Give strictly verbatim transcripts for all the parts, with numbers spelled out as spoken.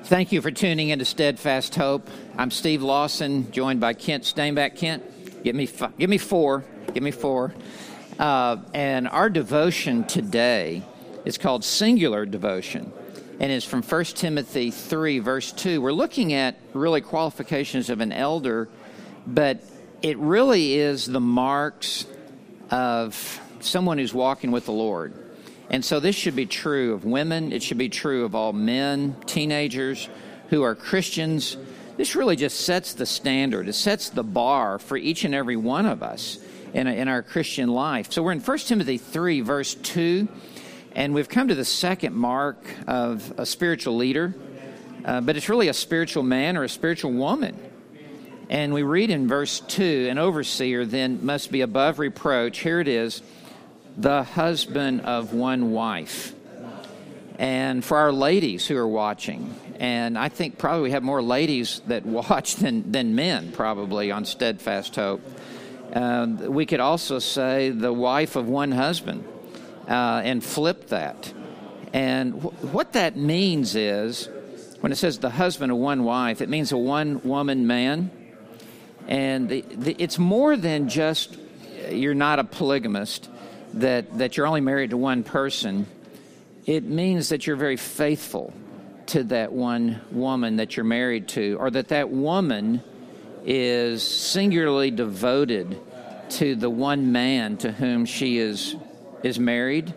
Thank you for tuning into Steadfast Hope. I'm Steve Lawson, joined by Kent Stainback. Kent, give me f- give me four. Give me four. Uh, and our devotion today is called Singular Devotion, and is from First Timothy three, verse two. We're looking at really qualifications of an elder, but it really is the marks of someone who's walking with the Lord. And so this should be true of women. It should be true of all men, teenagers who are Christians. This really just sets the standard. It sets the bar for each and every one of us in, a, in our Christian life. So we're in First Timothy three, verse two, and we've come to the second mark of a spiritual leader, uh, but it's really a spiritual man or a spiritual woman. And we read in verse two, an overseer then must be above reproach. Here it is. The husband of one wife. And for our ladies who are watching, and I think probably we have more ladies that watch than, than men probably on Steadfast Hope, uh, we could also say the wife of one husband uh, and flip that. And wh- what that means is, when it says the husband of one wife, it means a one-woman man. And the, the, it's more than just you're not a polygamist, that that you're only married to one person. It means that you're very faithful to that one woman that you're married to, or that that woman is singularly devoted to the one man to whom she is is married.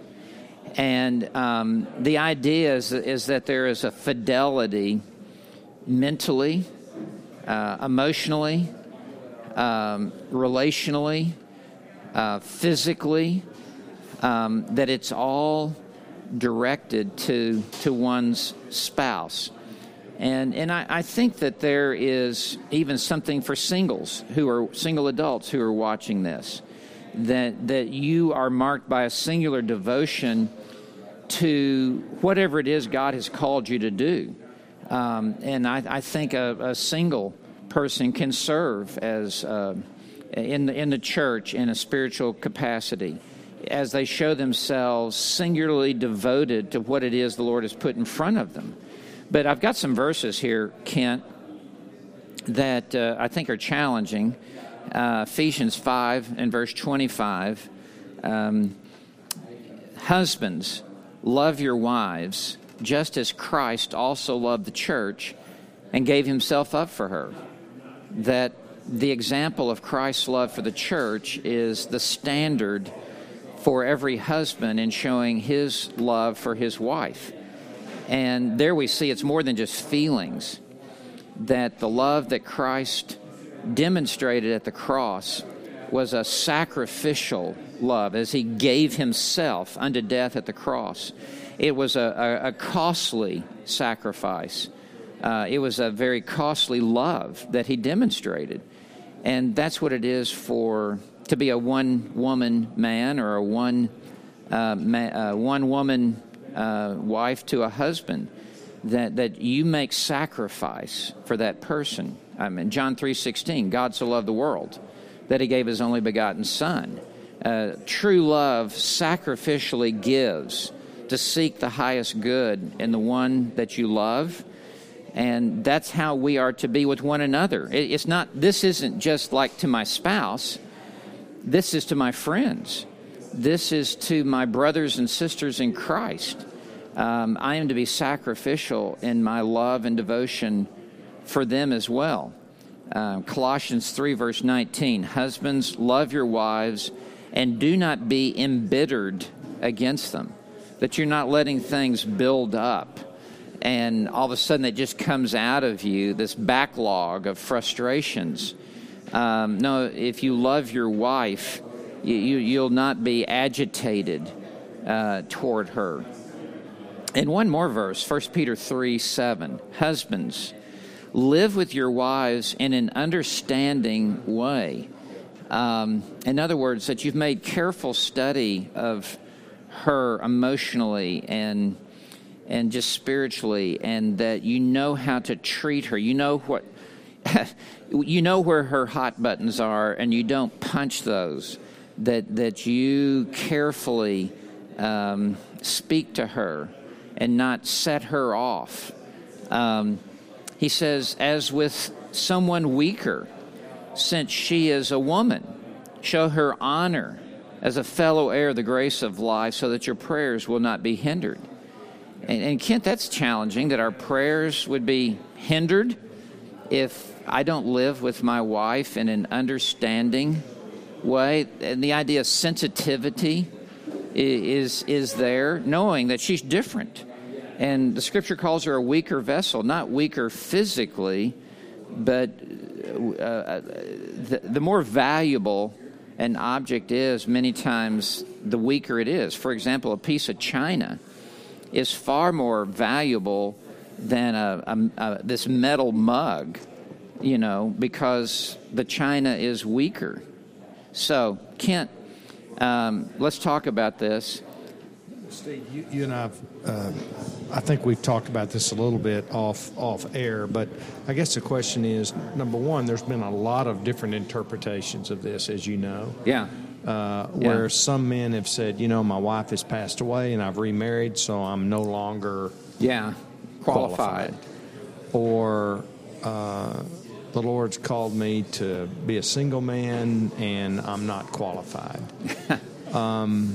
And um, the idea is, is that there is a fidelity mentally, uh, emotionally, um, relationally, uh, physically, Um, that it's all directed to to one's spouse. And and I, I think that there is even something for singles who are single adults who are watching this, that that you are marked by a singular devotion to whatever it is God has called you to do. Um, and I, I think a, a single person can serve as uh, in the, in the church in a spiritual capacity, as they show themselves singularly devoted to what it is the Lord has put in front of them. But I've got some verses here, Kent, that uh, I think are challenging. Uh, Ephesians five and verse twenty-five. Um, Husbands, love your wives, just as Christ also loved the church and gave himself up for her. That the example of Christ's love for the church is the standard for every husband in showing his love for his wife. And there we see it's more than just feelings, that the love that Christ demonstrated at the cross was a sacrificial love as he gave himself unto death at the cross. It was a, a, a costly sacrifice. Uh, it was a very costly love that he demonstrated. And that's what it is for to be a one-woman man or a one uh, ma- uh, one-woman uh, wife to a husband, that, that you make sacrifice for that person. I mean, John three sixteen, God so loved the world that he gave his only begotten Son. Uh, true love sacrificially gives to seek the highest good in the one that you love. And that's how we are to be with one another. It, it's not, this isn't just like to my spouse. This is to my friends. This is to my brothers and sisters in Christ. Um, I am to be sacrificial in my love and devotion for them as well. Uh, Colossians three, verse nineteen, husbands, love your wives and do not be embittered against them. That you're not letting things build up and all of a sudden it just comes out of you, this backlog of frustrations. Um, no, if you love your wife, you, you, you'll not be agitated uh, toward her. And one more verse, First Peter three, seven. Husbands, live with your wives in an understanding way. Um, in other words, that you've made careful study of her emotionally and and just spiritually, and that you know how to treat her. You know what, you know where her hot buttons are, and you don't punch those. That that you carefully um, speak to her and not set her off Um, he says, as with someone weaker, since she is a woman, show her honor as a fellow heir of the grace of life so that your prayers will not be hindered. And, and Kent, that's challenging, that our prayers would be hindered if I don't live with my wife in an understanding way. And the idea of sensitivity is is there, knowing that she's different. And the Scripture calls her a weaker vessel, not weaker physically, but uh, the, the more valuable an object is, many times the weaker it is. For example, a piece of china is far more valuable than a, a, a, this metal mug, you know, because the china is weaker. So, Kent, um, let's talk about this. Steve, you, you and I've, uh, I think we've talked about this a little bit off off air, but I guess the question is, number one, there's been a lot of different interpretations of this, as you know. Yeah. Uh, where yeah. some men have said, you know, my wife has passed away and I've remarried, so I'm no longer yeah qualified. qualified. Or uh, the Lord's called me to be a single man and I'm not qualified. um,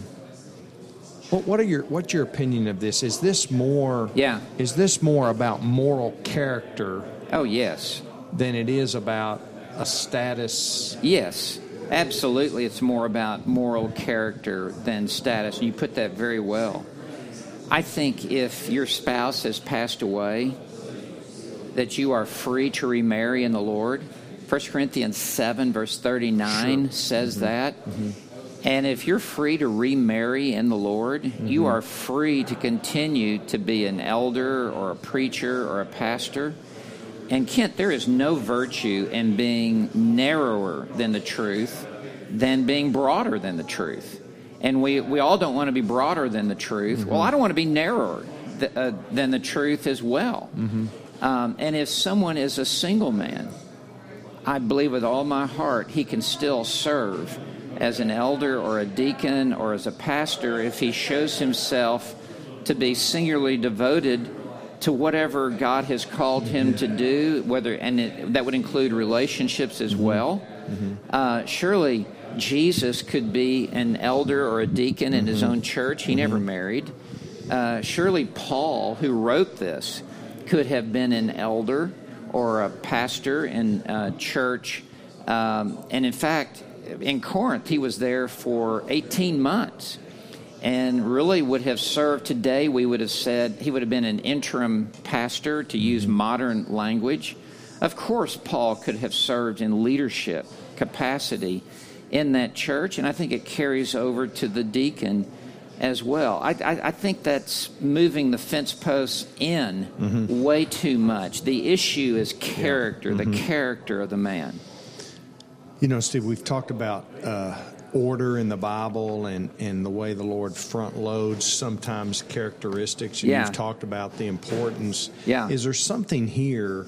what, what are your what's your opinion of this? Is this more? Yeah. Is this more about moral character? Oh yes. Than it is about a status? Yes. Absolutely, it's more about moral character than status. You put that very well. I think if your spouse has passed away, that you are free to remarry in the Lord. First Corinthians seven, verse thirty-nine sure. says mm-hmm. that. Mm-hmm. And if you're free to remarry in the Lord, mm-hmm. you are free to continue to be an elder or a preacher or a pastor. And Kent, there is no virtue in being narrower than the truth than being broader than the truth. And we, we all don't want to be broader than the truth. Mm-hmm. Well, I don't want to be narrower th- uh, than the truth as well. Mm-hmm. Um, and if someone is a single man, I believe with all my heart he can still serve as an elder or a deacon or as a pastor if he shows himself to be singularly devoted to whatever God has called him to do, whether and it, that would include relationships as well. Mm-hmm. Uh, surely Jesus could be an elder or a deacon in mm-hmm. his own church. He mm-hmm. never married. Uh, surely Paul, who wrote this, could have been an elder or a pastor in a church. Um, and in fact, in Corinth, he was there for eighteen months. And really would have served today, we would have said he would have been an interim pastor, to use modern language. Of course, Paul could have served in leadership capacity in that church, and I think it carries over to the deacon as well. I, I, I think that's moving the fence posts in mm-hmm. way too much. The issue is character, yeah. mm-hmm. the character of the man. You know, Steve, we've talked about uh, order in the Bible and, and the way the Lord front loads sometimes characteristics. And yeah. You've talked about the importance. Yeah. Is there something here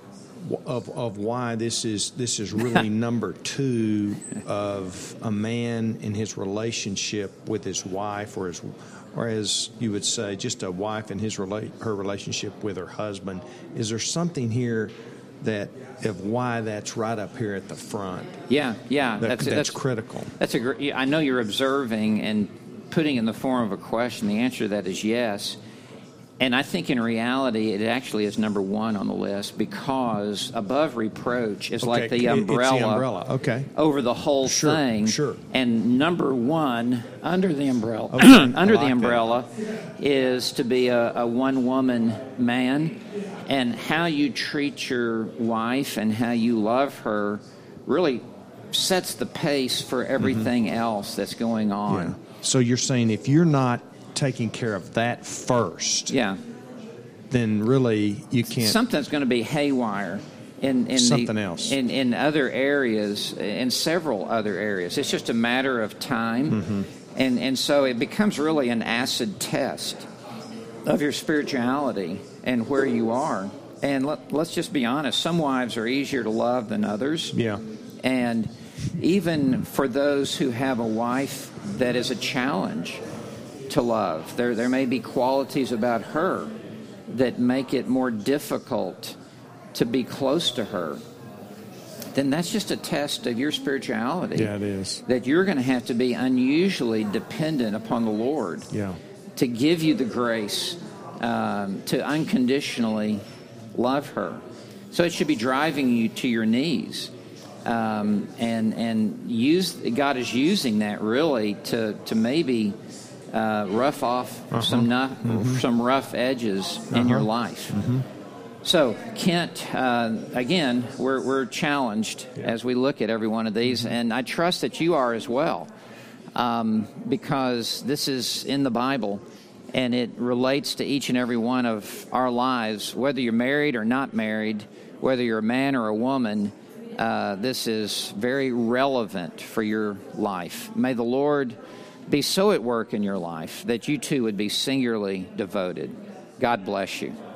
of of why this is this is really number two of a man in his relationship with his wife, or his, or as you would say, just a wife in his rela- her relationship with her husband? Is there something here that of why that's right up here at the front? Yeah, yeah, that, that's that's, that's critical. That's a great. I know you're observing and putting in the form of a question. The answer to that is yes. And I think in reality, it actually is number one on the list, because above reproach is okay. like the umbrella, it's the umbrella. Okay. over the whole sure, thing. Sure. And number one under the umbrella, okay. under like the umbrella, that. is to be a, a one-woman man, and how you treat your wife and how you love her really sets the pace for everything mm-hmm. else that's going on. Yeah. So you're saying if you're not taking care of that first, yeah, then really you can't. Something's going to be haywire in, in something the, else in, in other areas, in several other areas. It's just a matter of time, mm-hmm. and and so it becomes really an acid test of your spirituality and where you are. And let, let's just be honest: some wives are easier to love than others. Yeah, and even for those who have a wife that is a challenge to love, there there may be qualities about her that make it more difficult to be close to her, then that's just a test of your spirituality. Yeah, it is. That you're going to have to be unusually dependent upon the Lord Yeah. to give you the grace um, to unconditionally love her. So it should be driving you to your knees. Um, and and use God is using that really to, to maybe uh, rough off uh-huh. some nu- mm-hmm. some rough edges uh-huh. in your life. Mm-hmm. So, Kent, uh, again, we're we're challenged yeah. as we look at every one of these, mm-hmm. and I trust that you are as well, um, because this is in the Bible, and it relates to each and every one of our lives, whether you're married or not married, whether you're a man or a woman. Uh, this is very relevant for your life. May the Lord be so at work in your life that you too would be singularly devoted. God bless you.